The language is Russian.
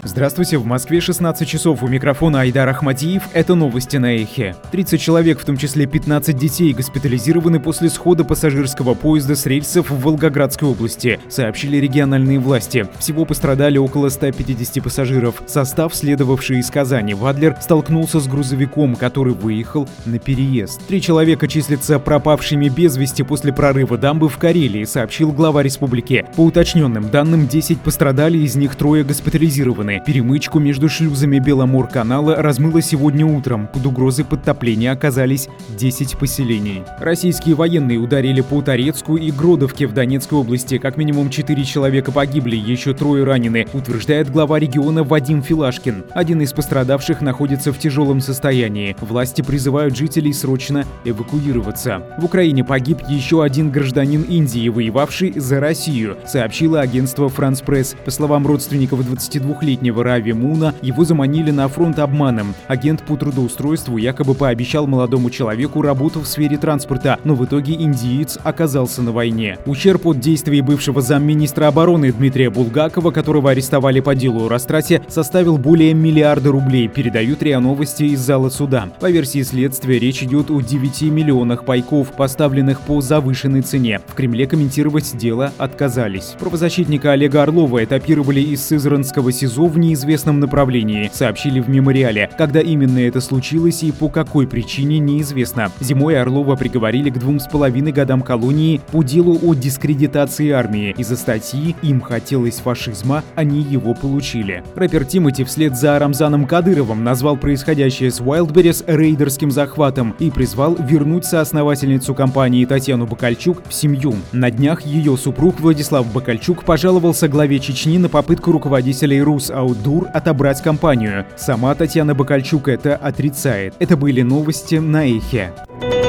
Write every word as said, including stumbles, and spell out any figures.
Здравствуйте, в Москве шестнадцать часов, у микрофона Айдар Ахмадиев, это новости на Эхе. тридцать человек, в том числе пятнадцать детей, госпитализированы после схода пассажирского поезда с рельсов в Волгоградской области, сообщили региональные власти. Всего пострадали около ста пятидесяти пассажиров. Состав, следовавший из Казани в Адлер, столкнулся с грузовиком, который выехал на переезд. Три человека числятся пропавшими без вести после прорыва дамбы в Карелии, сообщил глава республики. По уточненным данным, десять пострадали, из них трое госпитализированы. Перемычку между шлюзами Беломор-канала размыло сегодня утром. Под угрозой подтопления оказались десять поселений. Российские военные ударили по Торецку и Гродовке в Донецкой области. Как минимум четыре человека погибли, еще трое ранены, утверждает глава региона Вадим Филашкин. Один из пострадавших находится в тяжелом состоянии. Власти призывают жителей срочно эвакуироваться. В Украине погиб еще один гражданин Индии, воевавший за Россию, сообщило агентство France Press. По словам родственников двадцатидвухлетнего Рави Муна, его заманили на фронт обманом. Агент по трудоустройству якобы пообещал молодому человеку работу в сфере транспорта, но в итоге индиец оказался на войне. Ущерб от действий бывшего замминистра обороны Дмитрия Булгакова, которого арестовали по делу о растрате, составил более миллиарда рублей, передают РИА Новости из зала суда. По версии следствия, речь идет о девяти миллионах пайков, поставленных по завышенной цене. В Кремле комментировать дело отказались. Правозащитника Олега Орлова этапировали из Сызранского СИЗО в неизвестном направлении, сообщили в мемориале. Когда именно это случилось и по какой причине, неизвестно. Зимой Орлова приговорили к двум с половиной годам колонии по делу о дискредитации армии. Из-за статьи «Им хотелось фашизма», они его получили. Рэпер Тимати вслед за Рамзаном Кадыровым назвал происходящее с Wildberries рейдерским захватом и призвал вернуть соосновательницу компании Татьяну Бакальчук в семью. На днях ее супруг Владислав Бакальчук пожаловался главе Чечни на попытку руководителей Русаутдур отобрать компанию. Сама Татьяна Бакальчук это отрицает. Это были новости на Эхе.